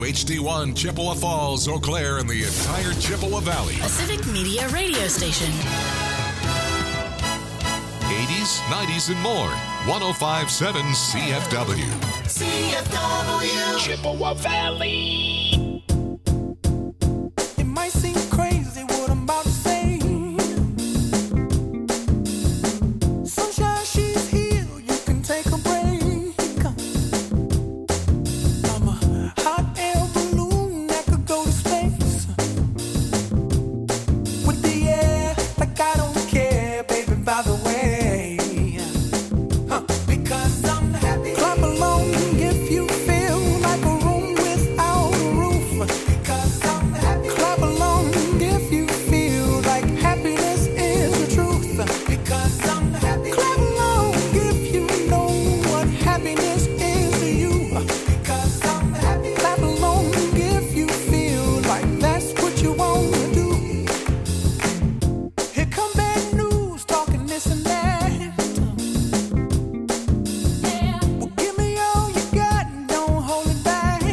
HD1, Chippewa Falls, Eau Claire, and the entire Chippewa Valley. Pacific Media Radio Station. 80s, 90s, and more. 105.7 CFW. CFW. Chippewa Valley. It might seem crazy what I'm about to say. Sunshine, she's here. You can take a break. I'm a hot air balloon that could go to space. With the air, like I don't care, baby, by the way. Because I'm happy. Clap along if you feel like a room without a roof. Because I'm happy. Clap along if you feel like happiness is the truth. Because I'm happy. Clap along if you know what happiness is to you. Because I'm happy. Clap along if you feel like that's what you want to do. Here come bad news, talking this and that. Well, give me all you got and don't hold it back.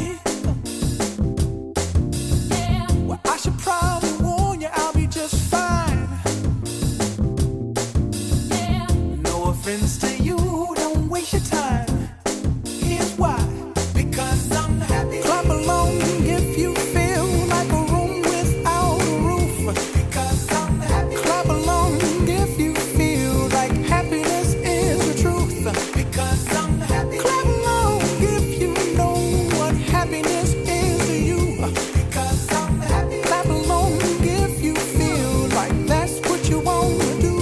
Well, I should probably warn you, I'll be just fine. No offense to you, don't waste your time. Here's why. Because I'm happy. Clap along if you feel like a room without a roof. Because I'm happy. Clap along if you feel like happiness is the truth. Because I'm happy. Clap along if you know what happiness is to you. Because I'm happy. Clap along if you feel like that's what you want to do.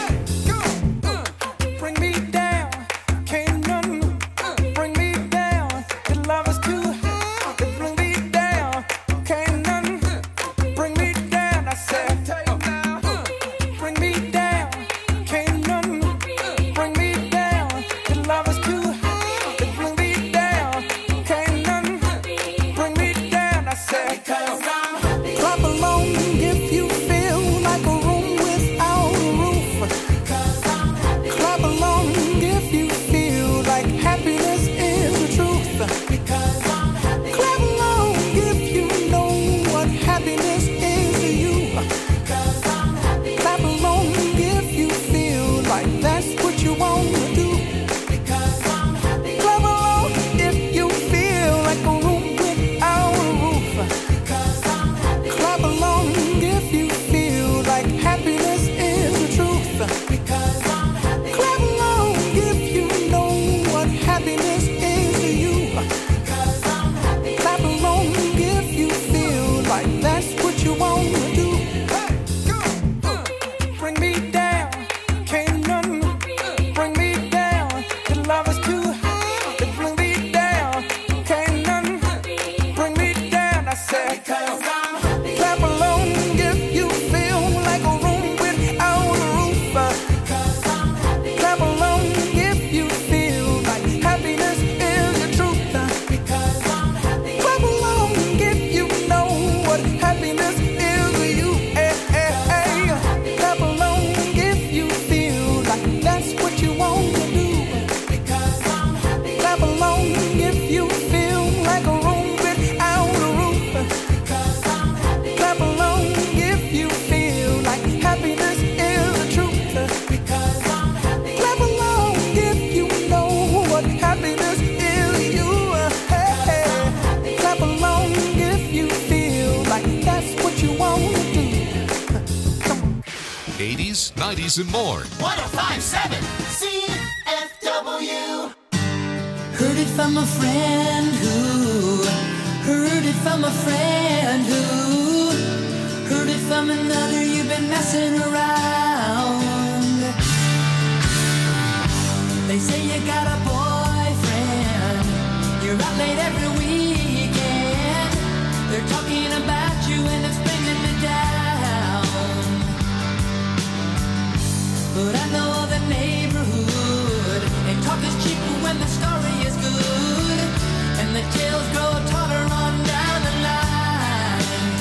Bring me down, can't none bring me down. Your love is too high. Bring me down, can't none bring me down. I said, bring me down, can't none bring me down. Your love is too high. Bring me down, can't none bring me down. I said, because I'm happy. Clap along if you feel like a room without a roof. Because I'm happy. Clap along if you feel like happiness is the truth. Because I'm happy. Clap along if you know what happiness is to you. Because I'm happy. Clap along if you feel like that's what you want to do. Because I'm happy. Clap along if you feel like a room without a roof. Because I'm happy. Clap along if you feel like happiness is the truth. Because I'm happy. Clap along if you know what happiness is to you. Because I'm happy. Clap along if you feel like that's what you want to do. Bring me down, can't none bring me down. Your love is too high. Bring me down, can't none bring me down. I said, because I'm happy. Clap along if you feel like a room without a roof. Because I'm happy. Clap along if you feel like happiness is the truth. Because I'm happy. Clap along if you know what happiness is to you. Clap along if you feel like that's what you want to do. Because I'm happy. Clap along if you feel like a room without a roof. Because I'm happy. Clap along if you feel like happiness is the truth. Because I'm happy. Clap along if you know what happiness is to you. Clap along if you feel like that's what you want to do. 80s, 90s, and more. 105.7 CFW. Heard it from a friend who heard it from a friend who heard it from another. You've been messing around. They say you got a boyfriend. You're out late every weekend. They're talking about you and it's bringing me down. But I know the neighborhood, and talk is cheap when the story is good, and the tales grow taller on down the line.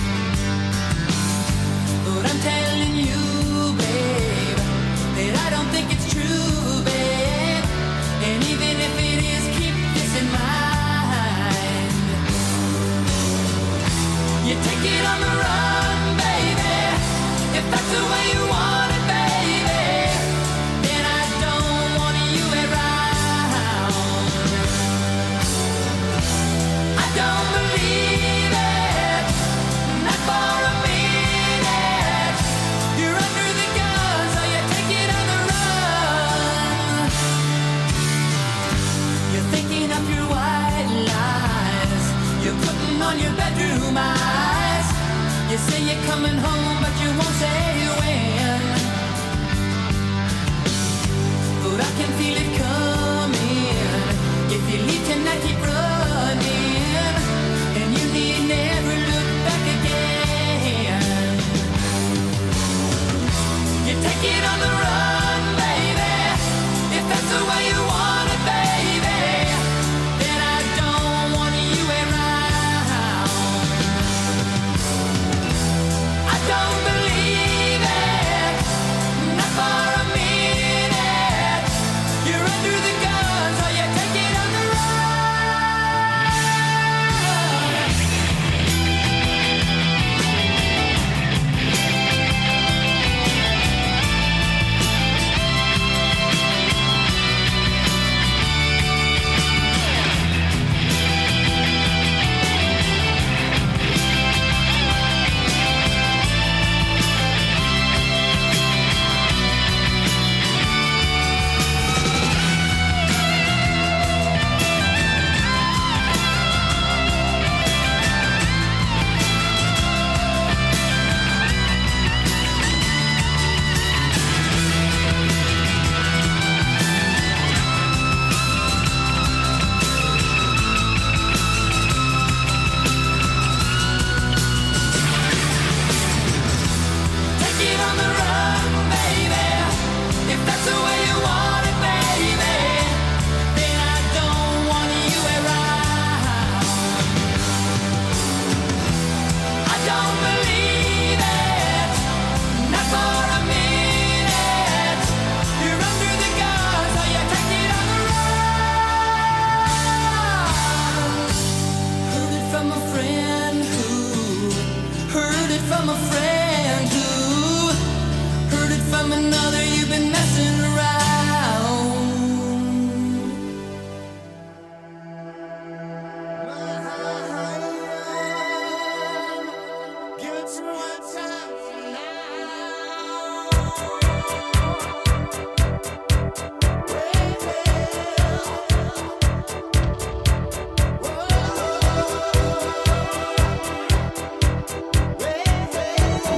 But I'm telling you, babe, that I don't think it's true, babe. And even if it is, keep this in mind. You take it on the run, baby. If that's the way you want it, baby, then I don't want you around. I don't believe it, not for a minute. You're under the gun, so you take it on the run. You're thinking of your white lies, you're putting on your bedroom eyes. You say you're coming home, but you won't say when. But I can feel it coming. If you leave tonight, keep running, and you need never look back again. You take it on the run, baby. If that's the way you want it, baby, then I don't want you around. I don't believe it, not for a minute. You're under the gun, so you take it on the run. Take it on the run, baby. If that's the way you want it, baby, then I don't want you around. I don't believe it, not for a minute. You're under the gun, so you take it on the run. Heard it from a friend who heard it from a friend who heard it from another. You've been messing around. Give it to me one time now.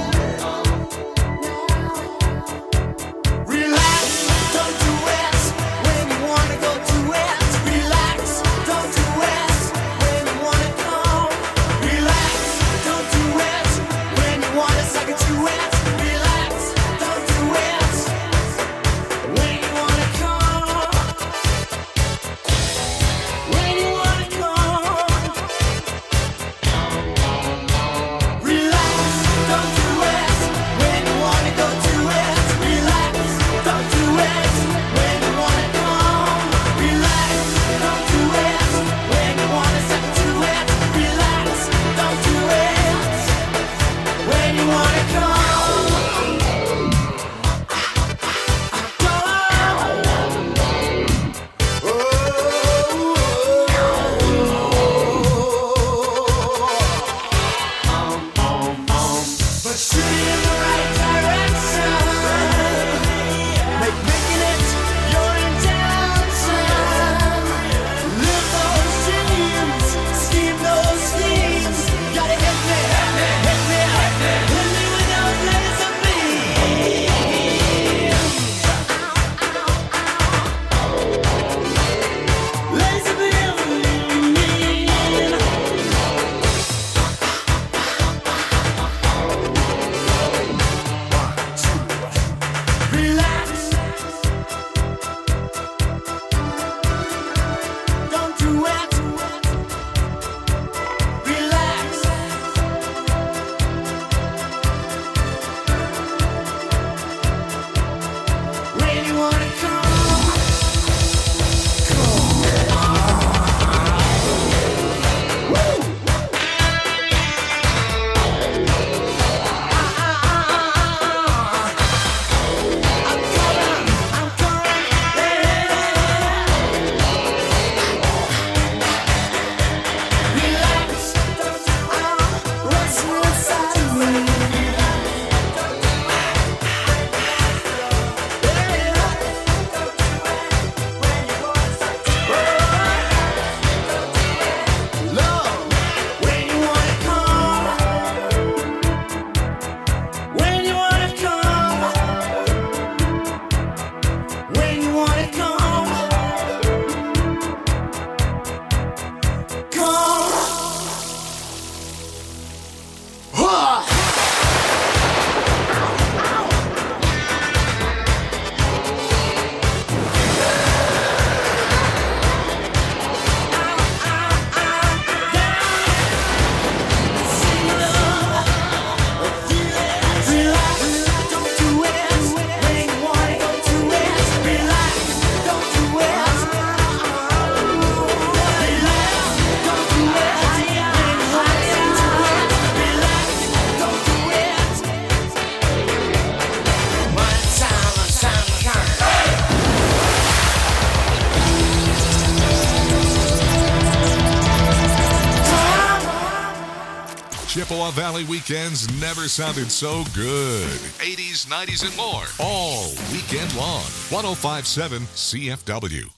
Chippewa Valley weekends never sounded so good. 80s, 90s, and more. All weekend long. 105.7 CFW.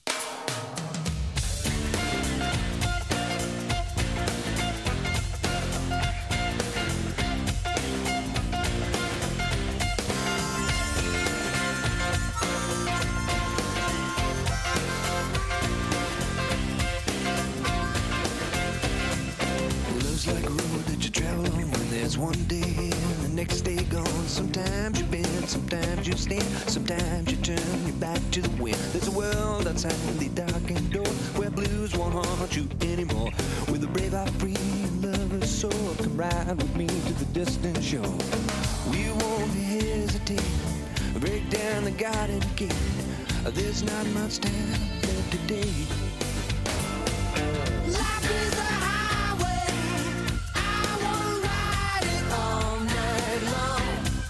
Sometimes you turn your back to the wind. There's a world outside the darkened door where blues won't haunt you anymore. With a brave heart free and lover's soul, come ride with me to the distant shore. We won't hesitate, break down the garden gate. There's not much time left today. Life is a highway, I wanna ride it all night long.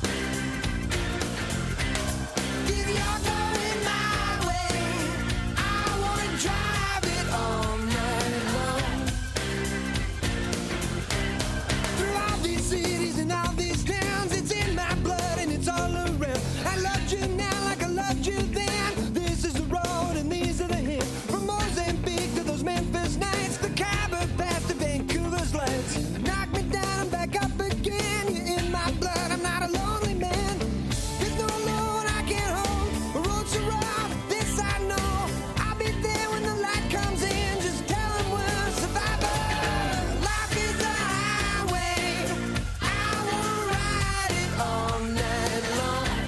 If you're going my way, I wanna drive it all night long. Through all these cities and all these towns, it's in my blood and it's all around. I loved you now like I loved you then. This is the road and these are the hills. From Mozambique to those Memphis nights, the Khyber Pass to Vancouver's lights. Knock me down and back up again. You're in my blood, I'm not a lonely man. There's no load I can't hold. The road's so rough, this I know. I'll be there when the light comes in. Just tell them we're survivors. Life is a highway, I wanna ride it all night long.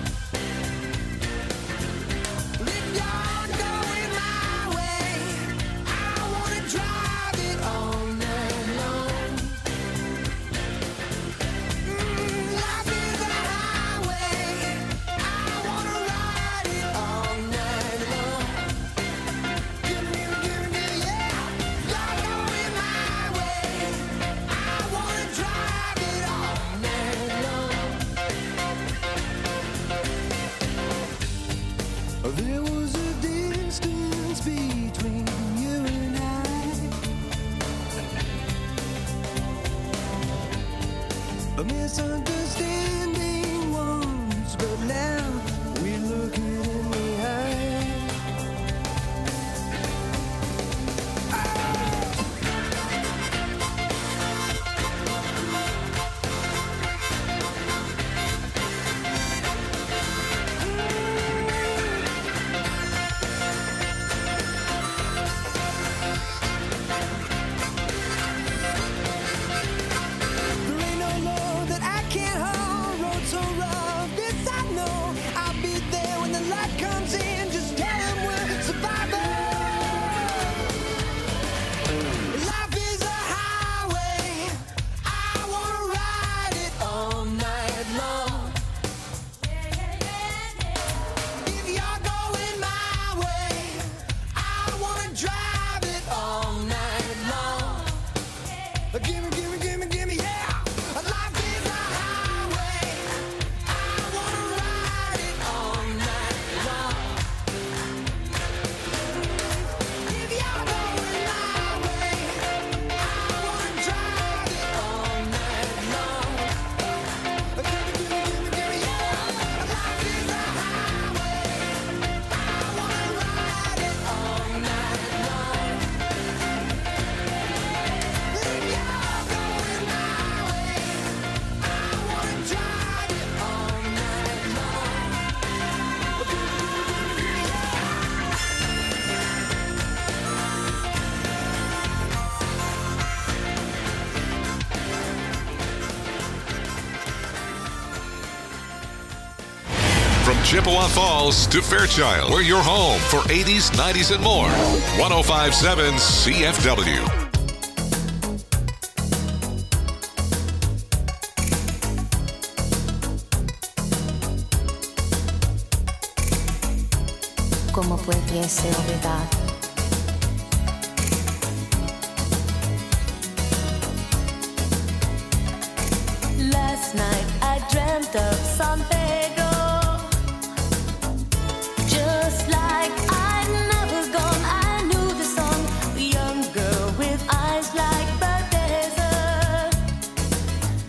If you're going my way, I wanna drive it all night long. Life is a highway, I wanna ride it all night long. Give me, yeah. You're going my way, I wanna drive it all night long. There was a distance between you and I. A misunderstanding once, but now we look it in the eye. There ain't no load that I can't hold. Road so rough, this I know. I'll be there when the light comes in. Just tell them we're survivors. Life is a highway, I wanna ride it all night long. If you're going my way, I wanna drive it all night long. Gimme, gimme, gimme, gimme, yeah. Life is a highway, I wanna ride it all night long. If you're going my way, I wanna drive it all night long. Gimme, gimme, gimme, gimme, yeah. Life is a highway, I wanna ride it all night long. If you're going my way, I wanna drive it all night long. From Chippewa Falls to Fairchild, we're your home for 80s, 90s, and more. 105.7 CFW. ¿Cómo pudiese olvidar? Last night I dreamt of San Pedro, just like I'd never gone. I knew the song, a young girl with eyes like the desert.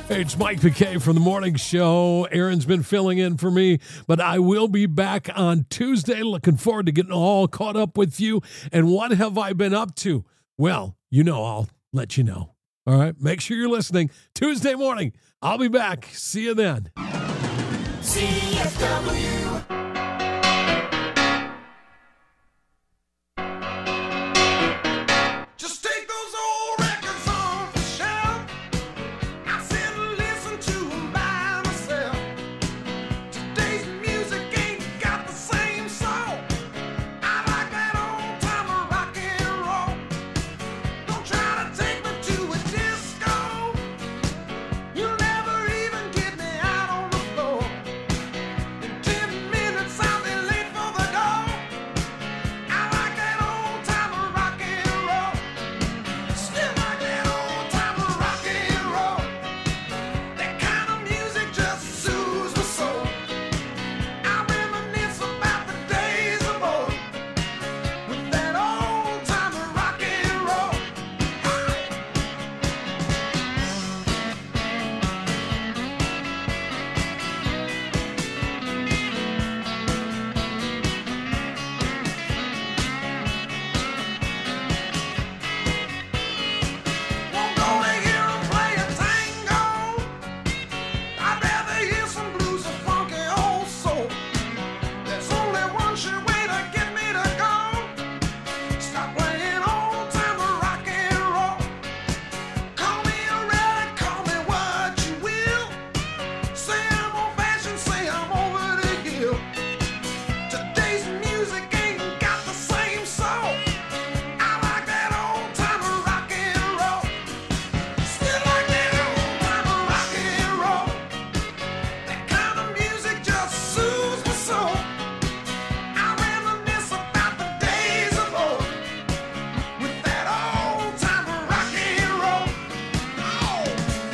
Hey, it's Mike McKay from the morning show. Aaron's been filling in for me, but I will be back on Tuesday. Looking forward to getting all caught up with you. And what have I been up to? Well, I'll let you know. All right, make sure you're listening. Tuesday morning, I'll be back. See you then. CFW. Just take those old records off the shelf. I sit and listen to them by myself. Today's music ain't got the same soul. I like that old time of rock and roll. Don't try to take me to a disco. You'll never even get me out on the floor. In 10 minutes I'll be late for the door. I like that old time of rock and roll. Still like that old time of rock and roll. That kind of music just soothes my soul. I reminisce about the days of old with that old time of rock and roll. Won't go to hear 'em play a tango. I'd rather hear some blues or funky old soul. There's only one sure way to get me to go. Stop playing old time of rock and roll. Call me a relic, call me what you will. Say I'm old fashioned, say I'm over the hill. Today's music ain't got the same soul. I like that old time of rock and roll. Still like that old time of rock and roll. That kind of music just soothes my soul. I reminisce about the days of old with that old time of rock and roll. Oh.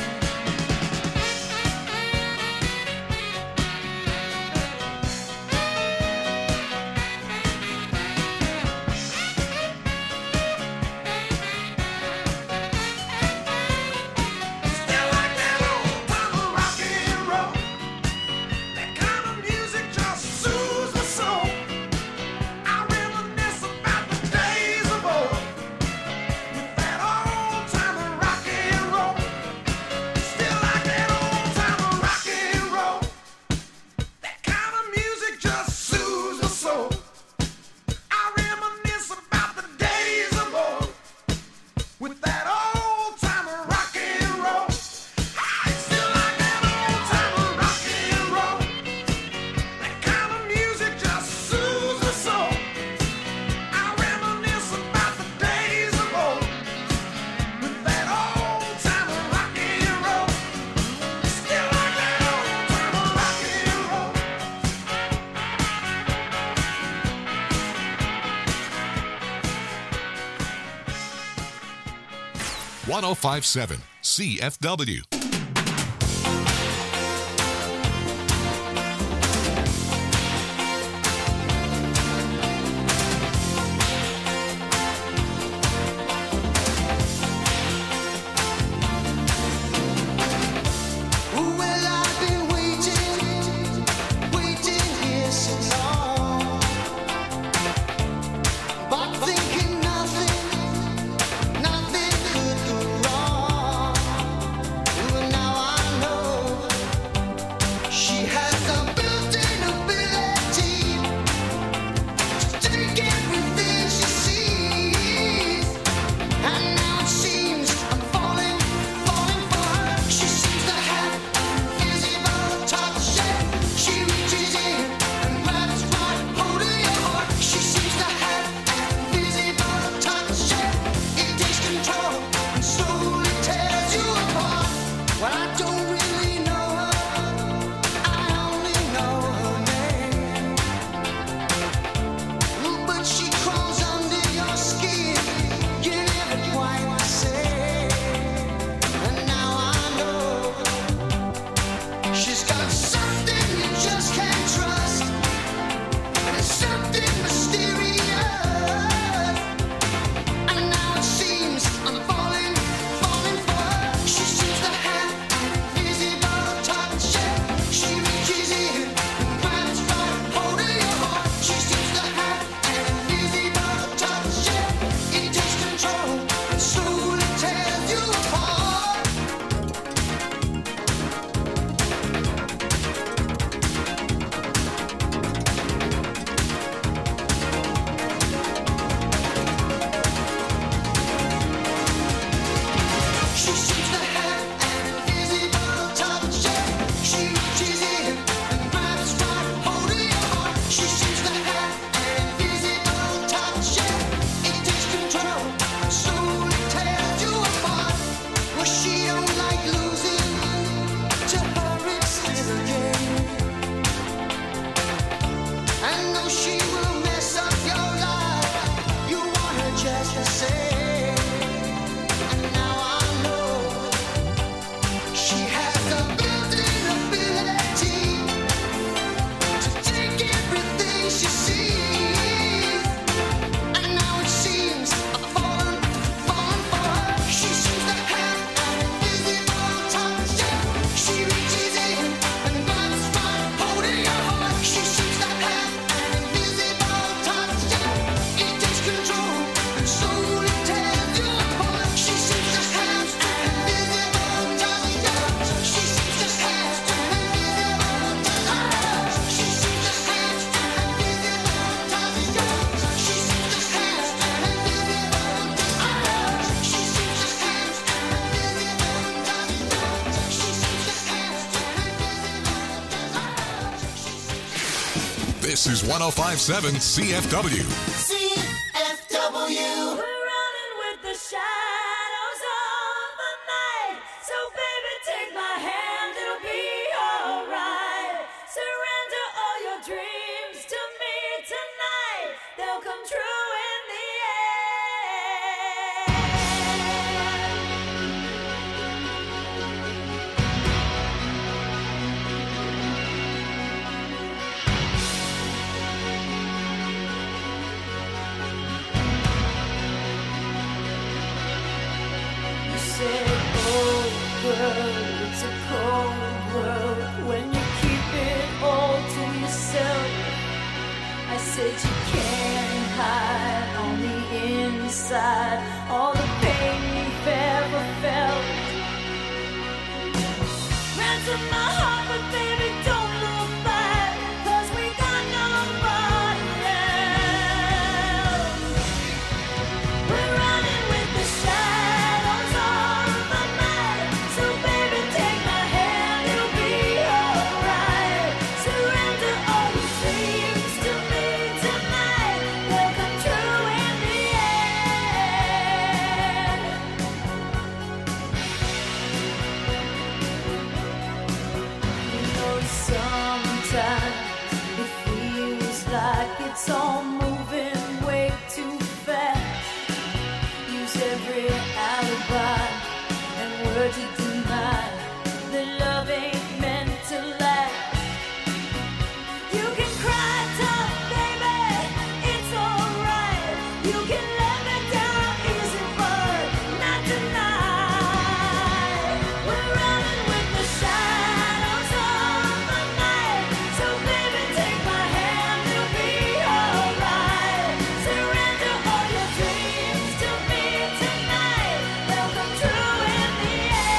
Still like that old time of rock and roll. That kind of music just soothes my soul. I reminisce about the days of old with that old time of rock and roll. Still like that old time of rock and roll. That kind of music just soothes my soul. I reminisce about the days of old with that old time of rock and roll. I still like that old time of rock and roll. That kind of music just soothes my soul. I reminisce about the days of old with that old time of rock and roll. Still like that old time of rock and roll. 1057 CFW. Well, I've been waiting here so long, but thinking nothing could go wrong. This is 1057 CFW. CFW. We're running with the shadows of the night. So baby, take my hand, it'll be alright. Surrender all your dreams to me tonight. They'll come true in the You said, oh girl, it's a cold world when you keep it all to yourself. I said you can't hide on the inside all the pain you've ever felt. Ransom my heart, but baby, don't look back, 'cause we got nobody else. We're running with the shadows of the night. So baby, take my hand, it'll be alright. Surrender all your dreams to me tonight. They'll come true in the end. You know, sometimes it feels like it's all moving way too fast. Use every alibi and word to deny that love ain't meant to last. You can cry tough, baby, it's alright. You can let me down easy, but not tonight. We're running with the shadows of the night. So baby, take my hand, it'll be alright. Surrender all your dreams to me tonight. They'll come true in the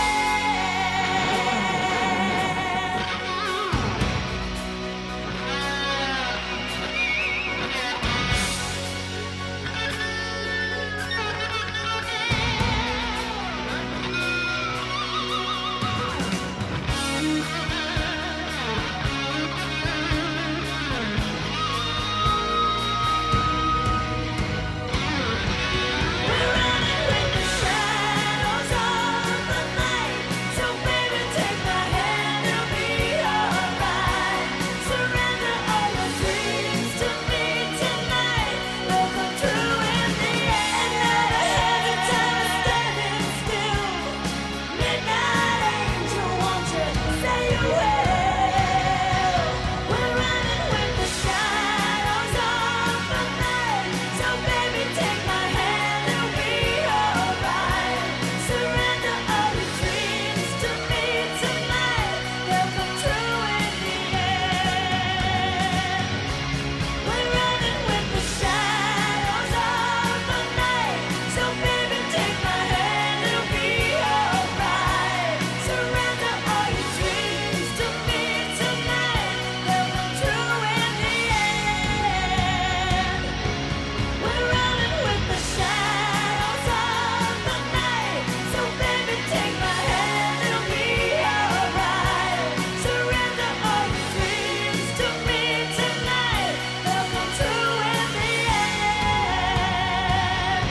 We're running with the shadows of the night. So baby, take my hand, it'll be alright. Surrender all your dreams to me tonight. They'll come true in the end. Never had a time standing still. Midnight angel, won't you say you will? We're running with the shadows of the night. So baby, take my hand, it'll be alright. Surrender all your dreams to me tonight. They'll come true in the end. We're running with the shadows of the night. So baby, take my hand, it'll be alright. Surrender all your dreams to me tonight. They'll come true in the end. We're running with the shadows of the night. So baby, take my hand, it'll be alright. Surrender all your dreams to me tonight. They'll come true in the end.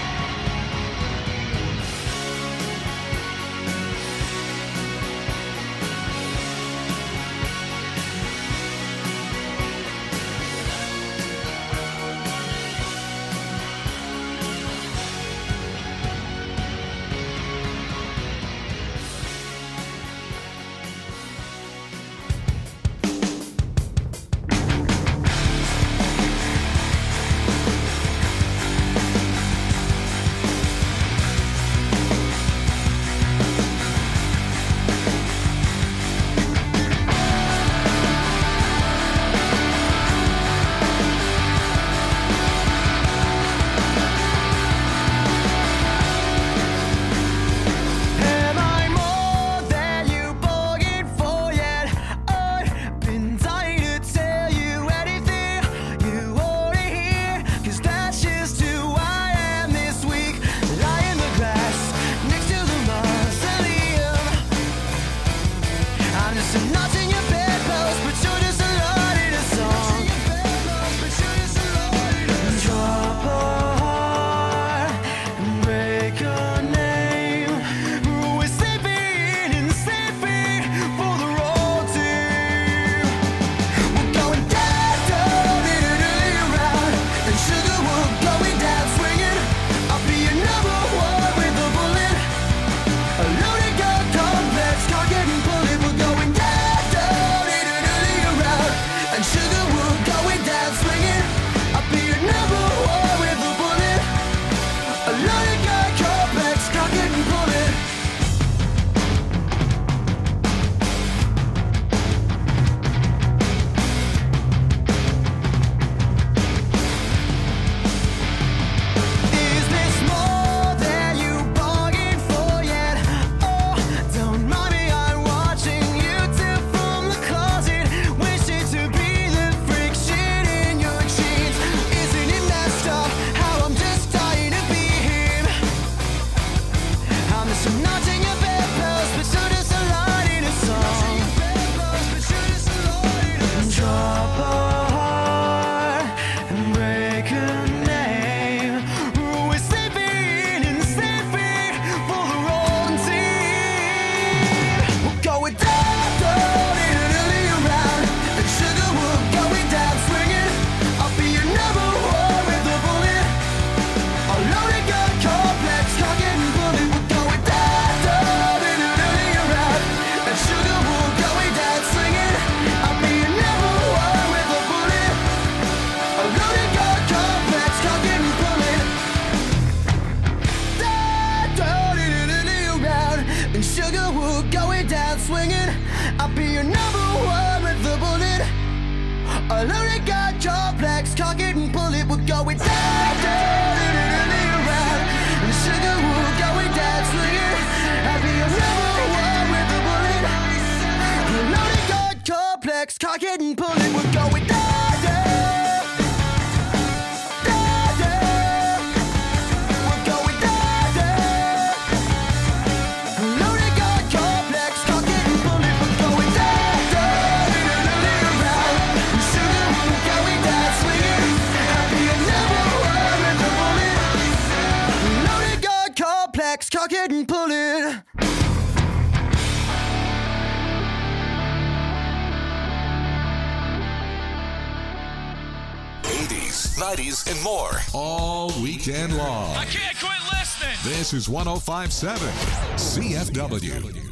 Am I more than you bargained for yet? I've been dying to tell you anything you wanna hear, 'cause that's just who I am this week. Lie in the grass next to the mausoleum. I'm just a notch in your bedpost, but you're just a lot in a song. I'll be your number one with the bullet. A loaded gun, complex, cock it and pull it. We're going down, down, around. And sugar, we're going down, swing it. I'll be your number one with the bullet. A loaded gun, complex, cock it and pull it. We're going down, down, down, down. We're going down, down. A loaded gun, complex, cock it and pull it. We're going down, down, around. And sugar, we're going down, swing it. I'll be your number one with the bullet. Loaded gun, complex, cock it and pull it. 80s, 90s, and more. All weekend long. I can't quit listening. This is 1057 CFW.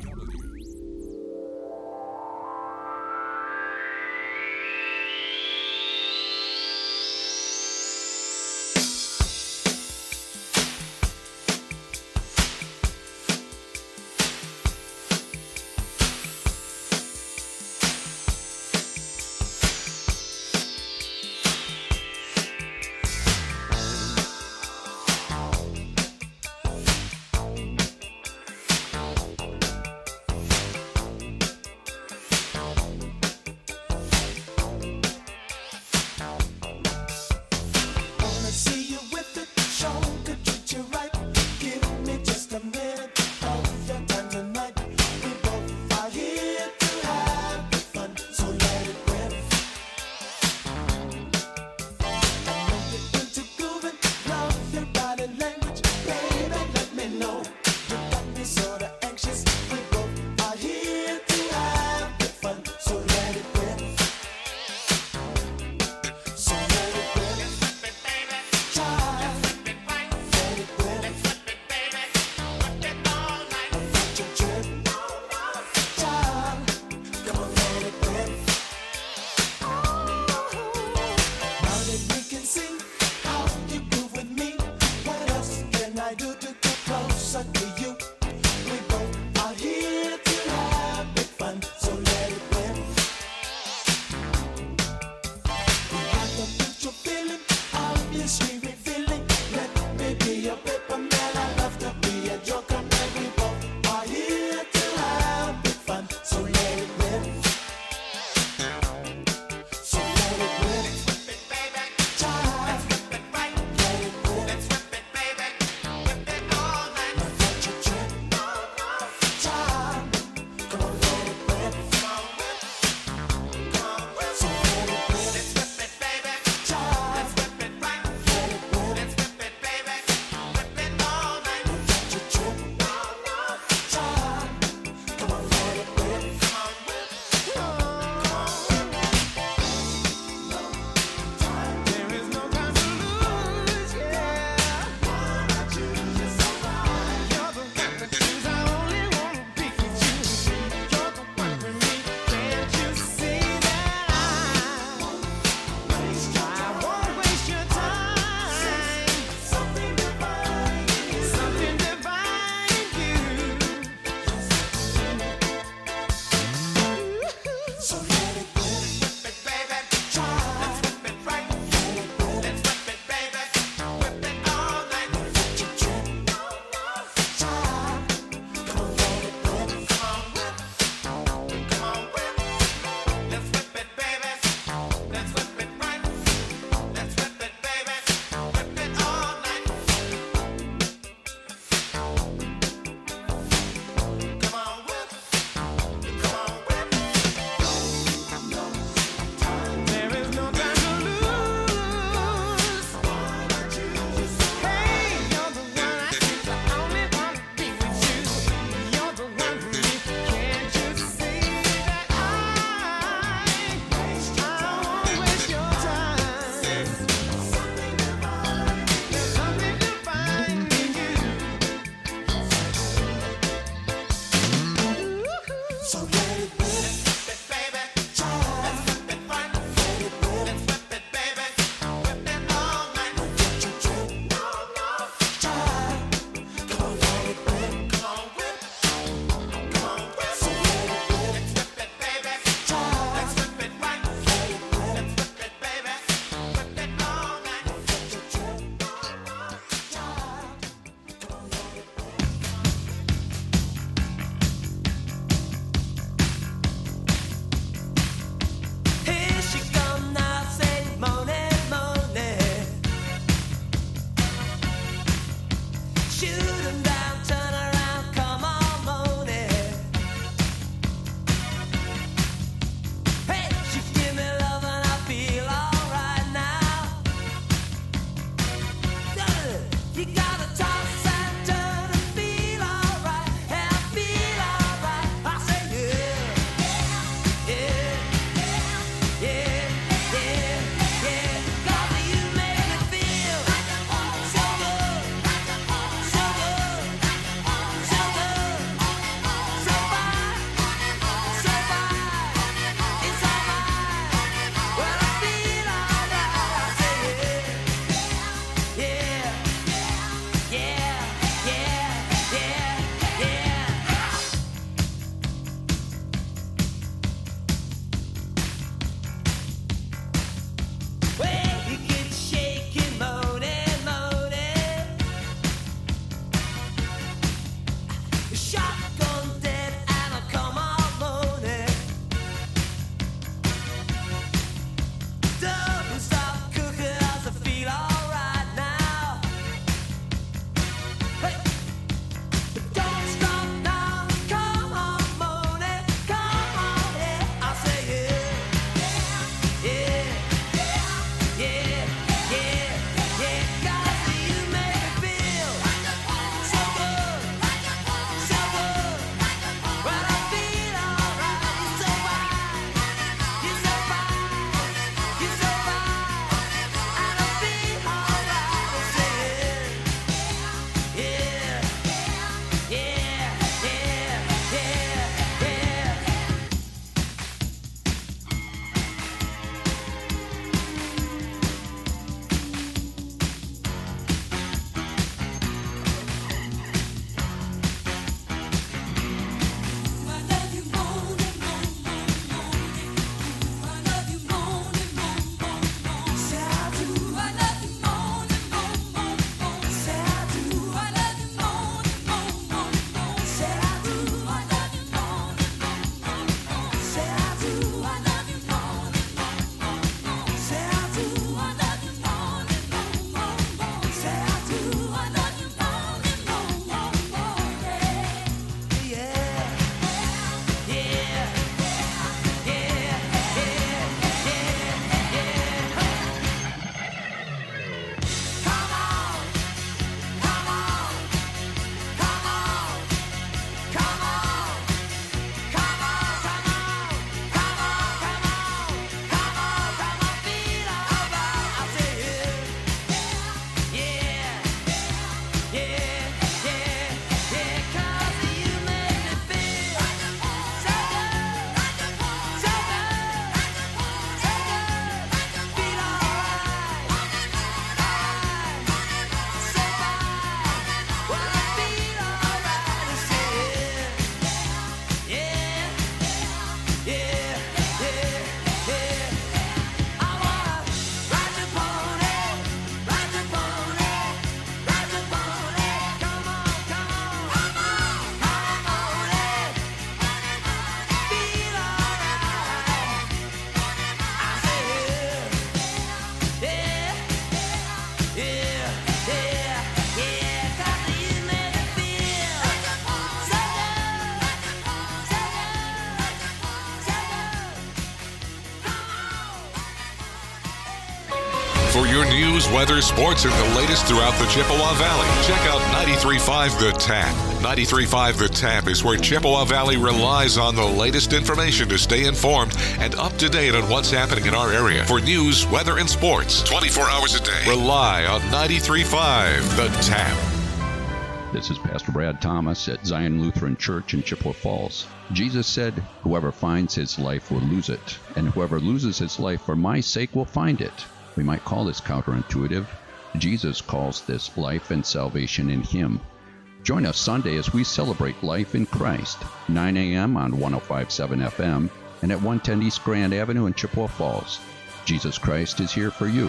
For your news, weather, sports, and the latest throughout the Chippewa Valley, check out 93.5 The Tap. 93.5 The Tap is where Chippewa Valley relies on the latest information to stay informed and up to date on what's happening in our area. For news, weather, and sports, 24 hours a day, rely on 93.5 The Tap. This is Pastor Brad Thomas at Zion Lutheran Church in Chippewa Falls. Jesus said, "Whoever finds his life will lose it, and whoever loses his life for my sake will find it." We might call this counterintuitive. Jesus calls this life and salvation in him. Join us Sunday as we celebrate life in Christ, 9 a.m. on 105.7 FM and at 110 East Grand Avenue in Chippewa Falls. Jesus Christ is here for you.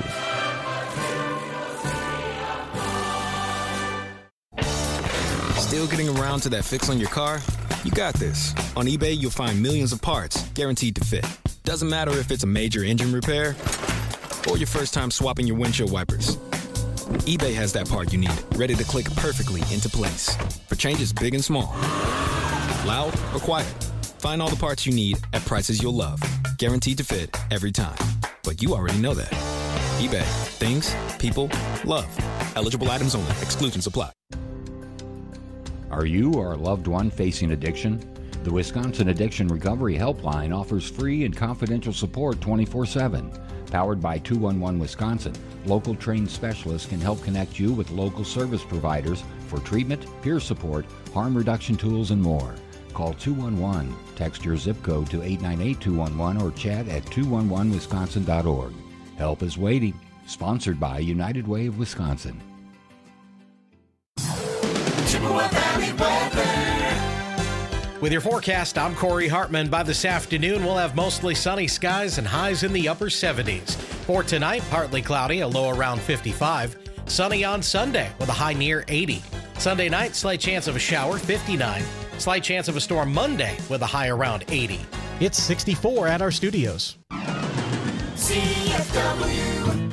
Still getting around to that fix on your car? You got this. On eBay, you'll find millions of parts guaranteed to fit. Doesn't matter if it's a major engine repair or your first time swapping your windshield wipers. eBay has that part you need, ready to click perfectly into place for changes big and small. Loud or quiet, find all the parts you need at prices you'll love. Guaranteed to fit every time. But you already know that. eBay. Things, people, love. Eligible items only. Exclusions apply. Are you or a loved one facing addiction? The Wisconsin Addiction Recovery Helpline offers free and confidential support 24/7. Powered by 211 Wisconsin, local trained specialists can help connect you with local service providers for treatment, peer support, harm reduction tools, and more. Call 211, text your zip code to 898-211, or chat at 211wisconsin.org. Help is waiting. Sponsored by United Way of Wisconsin. Chippewa Valley weather. With your forecast, I'm Corey Hartman. By this afternoon, we'll have mostly sunny skies and highs in the upper 70s. For tonight, partly cloudy, a low around 55. Sunny on Sunday with a high near 80. Sunday night, slight chance of a shower, 59. Slight chance of a storm Monday with a high around 80. It's 64 at our studios. CFW.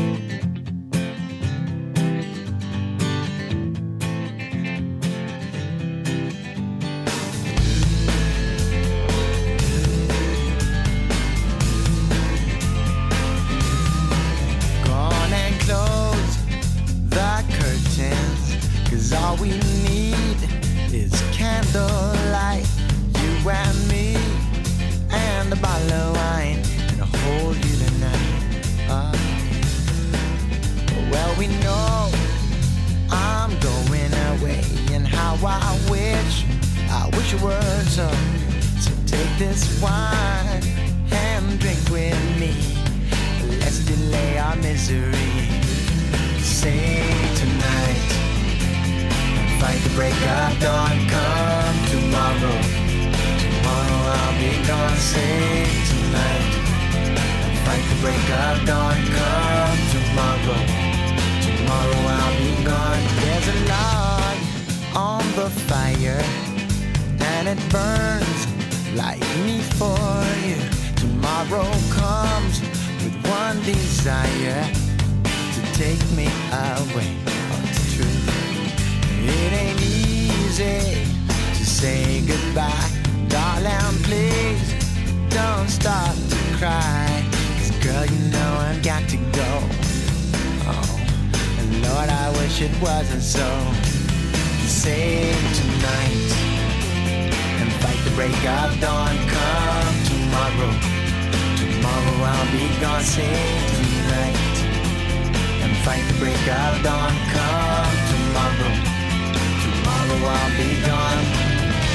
All we need is candlelight, you and me, and a bottle of wine, and I'll hold you tonight. Well, we know I'm going away, and how I wish it were so. So take this wine and drink with me. Let's delay our misery. Say tonight. Fight the break of dawn, come tomorrow. Tomorrow I'll be gone, say tonight. Fight the break of dawn, come tomorrow. Tomorrow I'll be gone. There's a log on the fire, and it burns like me for you. Tomorrow comes with one desire, to take me away. Oh, it's true. It ain't easy to say goodbye. Darling, please don't start to cry. 'Cause girl, you know I've got to go. Oh, and Lord, I wish it wasn't so. Save tonight and fight the break of dawn. Come tomorrow. Tomorrow I'll be gone. Save tonight and fight the break of dawn. Come tomorrow. Tomorrow I'll be gone.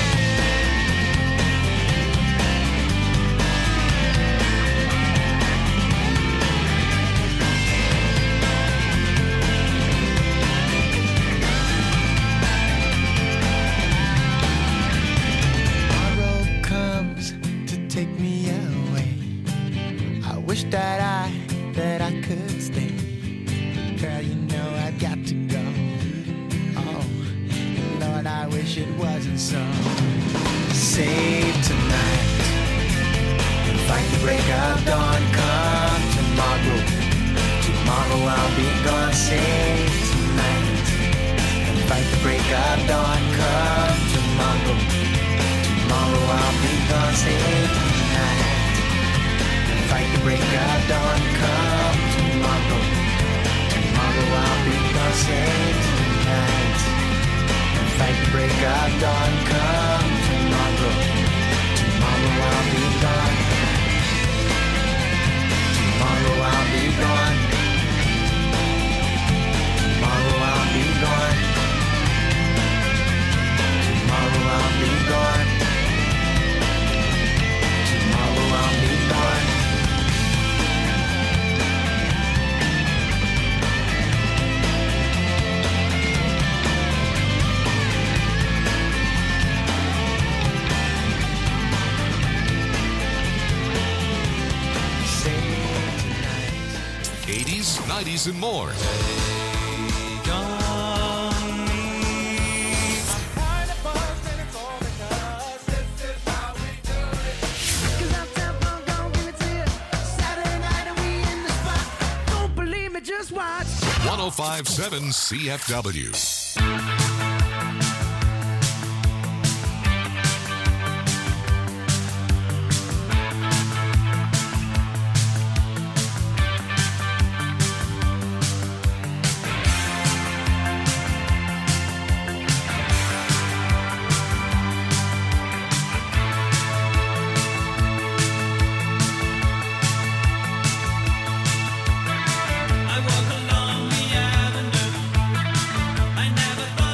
Tomorrow comes to take me away. I wish that I could stay. Girl, you know I've got to go. Lord, I wish it wasn't so. Save tonight and fight the break of dawn. Come tomorrow. Tomorrow I'll be gone. Save tonight and fight the break of dawn. Come tomorrow. Tomorrow I'll be gone. Save tonight and fight the break of dawn. Come tomorrow. hits, 90s, and more. Just watch. 105.7 CFW. I walk along the avenue. I never thought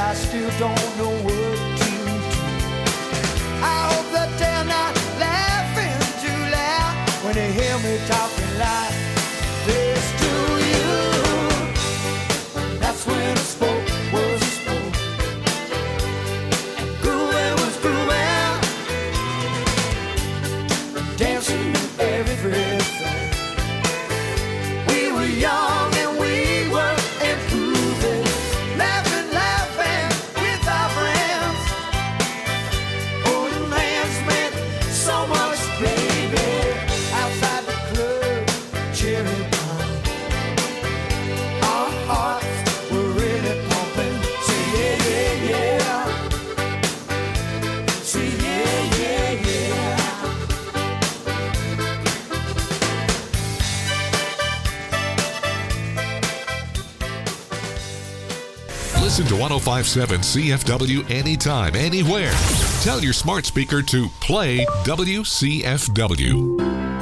I still don't know what to do. I hope that they're not laughing too loud when they hear me talking like this to you. That's when I spoke, was spoke, and grooving was grooving, dancing everything. We were young and we were improving, laughing with our friends. Holding hands meant so much, baby. Outside the club, cherry pie. Our hearts were really pumping. Say yeah, yeah, yeah. Say yeah, yeah, yeah. Listen to 1057 CFW anytime, anywhere. Tell your smart speaker to play WCFW.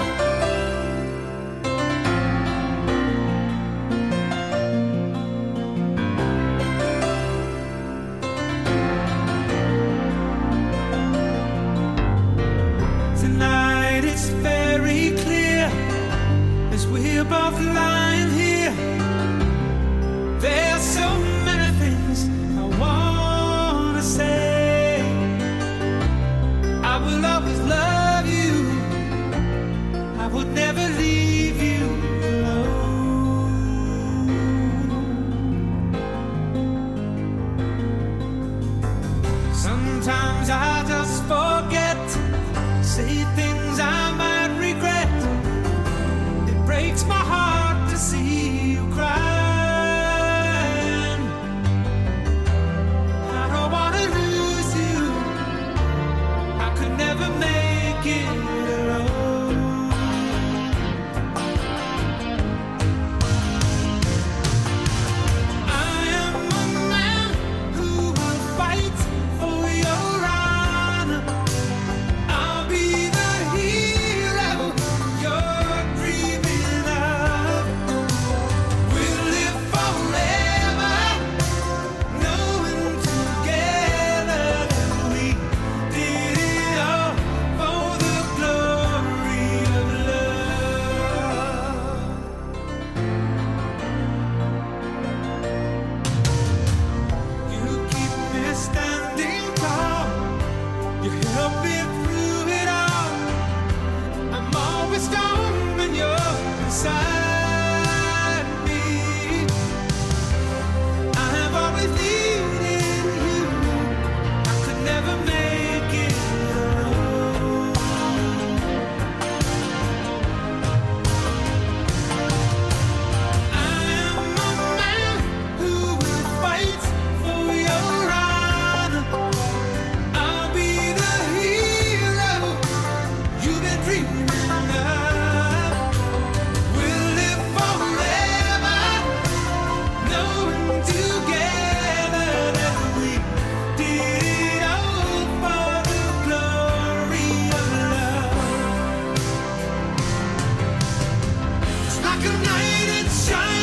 Tonight it's very clear as we're both lying here. There's so many things I wanna say. I will always love you. I would never leave you alone. Sometimes I just forget, say things I might regret. It breaks my heart to see you cry. Never make it alone. I am a man who will fight for your honor. I'll be the hero you're dreaming of. We'll live forever, knowing together that we did it all for the glory of love. You keep me standing tall. You help me through it all. I'm always strong when you're beside me. I have always needed you. I could never make it alone. I am a man who will fight for your honor. I'll be the hero you've been dreaming of. We'll live forever, knowing together that we did it all for the glory of love. It's like a knight in shining